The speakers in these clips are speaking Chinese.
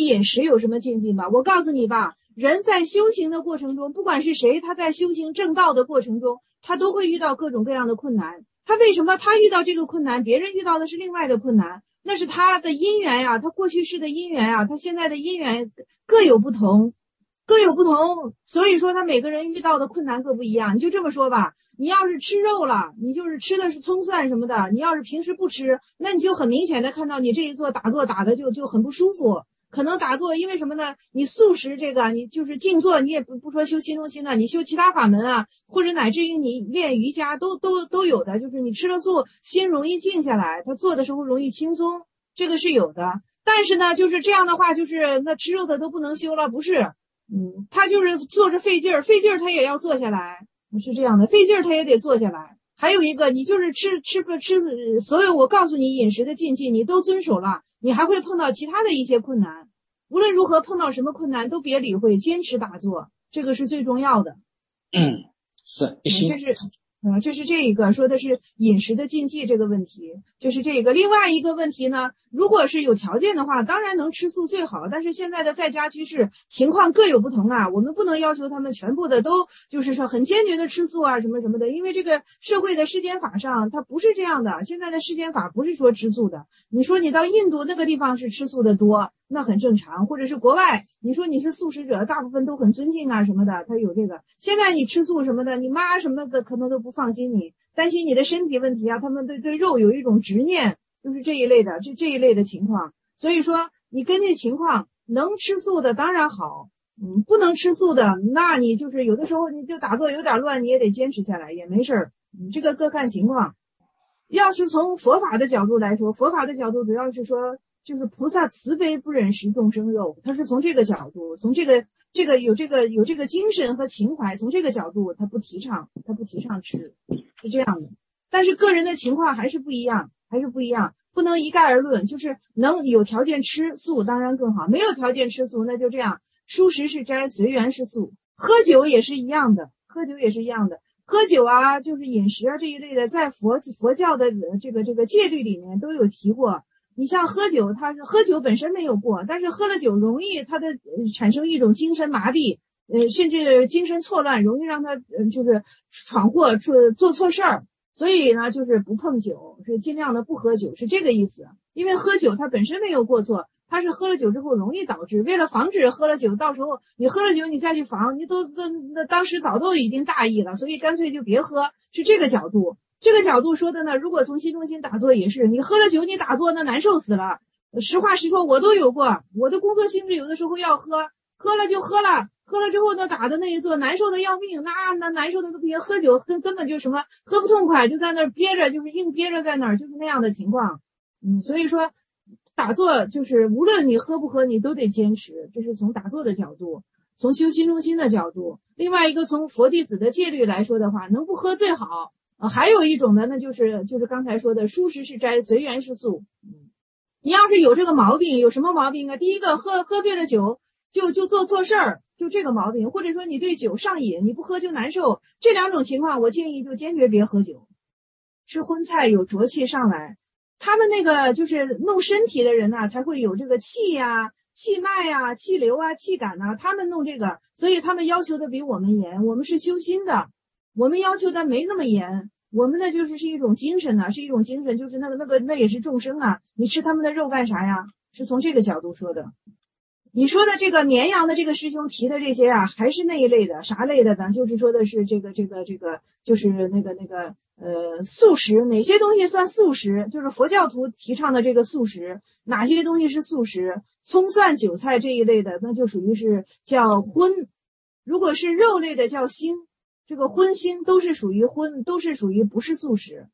你饮食有什么禁忌吗？我告诉你吧，人在修行的过程中，不管是谁，他在修行正道的过程中，他都会遇到各种各样的困难。他为什么他遇到这个困难，别人遇到的是另外的困难？那是他的因缘呀，他过去世的因缘呀，他现在的因缘各有不同，各有不同。所以说他每个人遇到的困难各不一样。你就这么说吧，你要是吃肉了，你就是吃的是葱蒜什么的，你要是平时不吃，那你就很明显的看到你这一坐打坐打的就很不舒服。可能打坐，因为什么呢？你素食这个，你就是静坐，你也不说修心中心了，你修其他法门啊，或者乃至于你练瑜伽都有的，就是你吃了素，心容易静下来，他做的时候容易轻松，这个是有的。但是呢，就是这样的话，就是那吃肉的都不能修了，不是？他就是坐着费劲儿，费劲儿他也要坐下来，是这样的，费劲儿他也得坐下来。还有一个，你就是吃所有我告诉你饮食的禁忌，你都遵守了，你还会碰到其他的一些困难。无论如何碰到什么困难都别理会，坚持打坐，这个是最重要的。 是一心。 这是这一个说的是饮食的禁忌这个问题，这是这个。另外一个问题呢，如果是有条件的话，当然能吃素最好，但是现在的在家居士情况各有不同啊，我们不能要求他们全部的都就是说很坚决的吃素啊什么什么的，因为这个社会的世间法上它不是这样的，现在的世间法不是说吃素的。你说你到印度那个地方是吃素的多，那很正常，或者是国外你说你是素食者，大部分都很尊敬啊什么的，他有这个。现在你吃素什么的，你妈什么的可能都不放心你，担心你的身体问题啊，他们对肉有一种执念，就是这一类的，这一类的情况。所以说你根据情况，能吃素的当然好，不能吃素的，那你就是有的时候你就打坐有点乱，你也得坚持下来，也没事儿，这个各看情况。要是从佛法的角度来说，佛法的角度主要是说，就是菩萨慈悲不忍食众生肉，他是从这个角度，从这个有这个精神和情怀，从这个角度他不提倡吃，是这样的。但是个人的情况还是不一样，不能一概而论。就是能有条件吃素当然更好，没有条件吃素那就这样，蔬食是斋，随缘是素。喝酒也是一样的，喝酒啊，就是饮食啊这一类的，在佛教的这个戒律里面都有提过。你像喝酒，他是喝酒本身没有过，但是喝了酒容易他的产生一种精神麻痹，甚至精神错乱，容易让他就是闯祸做错事儿。所以呢，就是不碰酒，是尽量的不喝酒，是这个意思。因为喝酒它本身没有过错，它是喝了酒之后容易导致，为了防止喝了酒，到时候你喝了酒你再去防，你都那当时早都已经大意了，所以干脆就别喝，是这个角度。这个角度说的呢，如果从心中心打坐也是，你喝了酒你打坐那难受死了。实话实说，我都有过，我的工作性质有的时候要喝了就喝了。喝了之后呢，打的那一坐难受的要命，那难受的都不行。喝酒根本就什么喝不痛快，就在那儿憋着，就是硬憋着在那儿，就是那样的情况。所以说打坐就是无论你喝不喝，你都得坚持。这是从打坐的角度，从修心中心的角度。另外一个从佛弟子的戒律来说的话，能不喝最好。还有一种呢，那就是刚才说的蔬食是斋，随缘是素。你要是有这个毛病，有什么毛病啊？第一个喝对了酒就做错事儿，就这个毛病，或者说你对酒上瘾，你不喝就难受，这两种情况我建议就坚决别喝酒。吃荤菜有浊气上来，他们那个就是弄身体的人呐，才会有这个气呀、气脉呀、气流啊、气感呐，他们弄这个，所以他们要求的比我们严。我们是修心的，我们要求的没那么严。我们呢就是一种精神呐，是一种精神，就是那也是众生啊，你吃他们的肉干啥呀？是从这个角度说的。你说的这个绵阳的这个师兄提的这些啊，还是那一类的，啥类的呢？就是说的是这个，就是那个素食，哪些东西算素食？就是佛教徒提倡的这个素食，哪些东西是素食？葱蒜韭菜这一类的，那就属于是叫荤。如果是肉类的叫腥，这个荤腥都是属于荤，都是属于不是素食。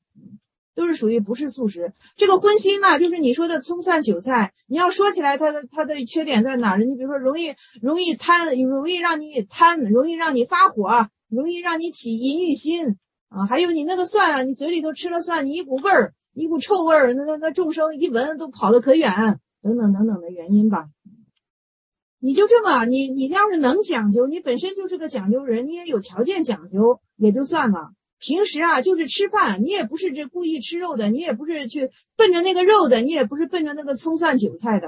这个荤腥啊，就是你说的葱蒜韭菜，你要说起来它的缺点在哪儿？你比如说容易贪，容易让你贪，容易让你发火，容易让你起淫欲心啊。还有你那个蒜啊，你嘴里头吃了蒜，你一股味儿，一股臭味儿，那众生一闻都跑得可远，等等的原因吧。你就这么，你要是能讲究，你本身就是个讲究人，你也有条件讲究也就算了。平时啊，就是吃饭，你也不是这故意吃肉的，你也不是去奔着那个肉的，你也不是奔着那个葱蒜韭菜的，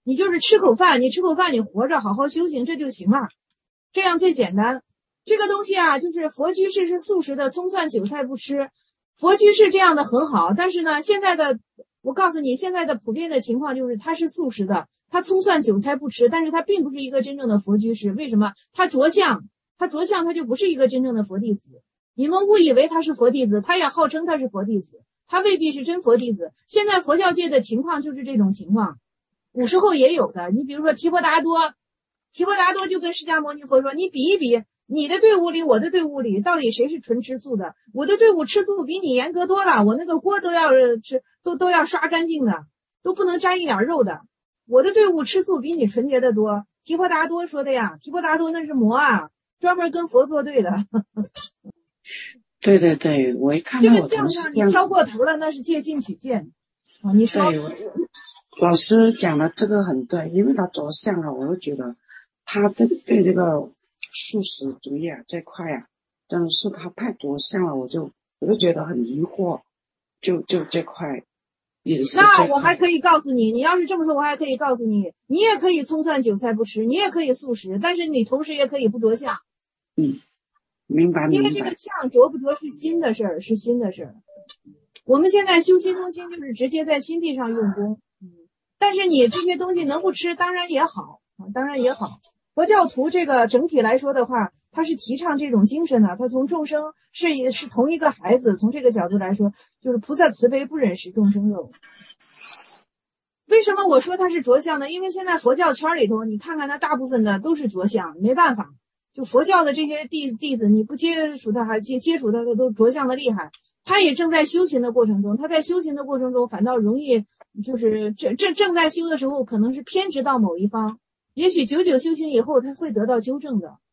你就是吃口饭，你活着好好修行，这就行了，这样最简单。这个东西啊，就是佛居士是素食的，葱蒜韭菜不吃。佛居士这样的很好，但是呢，现在的我告诉你，现在的普遍的情况就是他是素食的，他葱蒜韭菜不吃，但是他并不是一个真正的佛居士。为什么？他着相，他就不是一个真正的佛弟子。你们误以为他是佛弟子，他也号称他是佛弟子，他未必是真佛弟子。现在佛教界的情况就是这种情况，古时候也有的。你比如说提婆达多就跟释迦牟尼佛说，你比一比，你的队伍里我的队伍里到底谁是纯吃素的？我的队伍吃素比你严格多了，我那个锅都要都要刷干净的，都不能沾一点肉的。我的队伍吃素比你纯洁的多。提婆达多说的呀，提婆达多那是魔啊，专门跟佛作对的。 对对对，我一看到这个相上你挑过头了，那是借镜取见啊。你说对，老师讲的这个很对，因为他着相了，我就觉得他对这个素食主义啊这块啊，真的是他太着相了，我就觉得很疑惑，就这块饮食这块。 那我还可以告诉你，你要是这么说，我还可以告诉你，你也可以葱蒜韭菜不吃，你也可以素食，但是你同时也可以不着相。 明白。 因为这个相着不着是心的事儿，是心的事儿。我们现在修心中心就是直接在心地上用功，但是你这些东西能不吃，当然也好。佛教徒这个整体来说的话，他是提倡这种精神的，他从众生是同一个孩子，从这个角度来说，就是菩萨慈悲不忍食众生肉。为什么我说他是着相呢？因为现在佛教圈里头，你看看他大部分的都是着相，没办法。就佛教的这些弟子，你不接触他，还接触他的都着相的厉害。他也正在修行的过程中，他在修行的过程中反倒容易，就是正在修的时候，可能是偏执到某一方。也许久久修行以后，他会得到纠正的。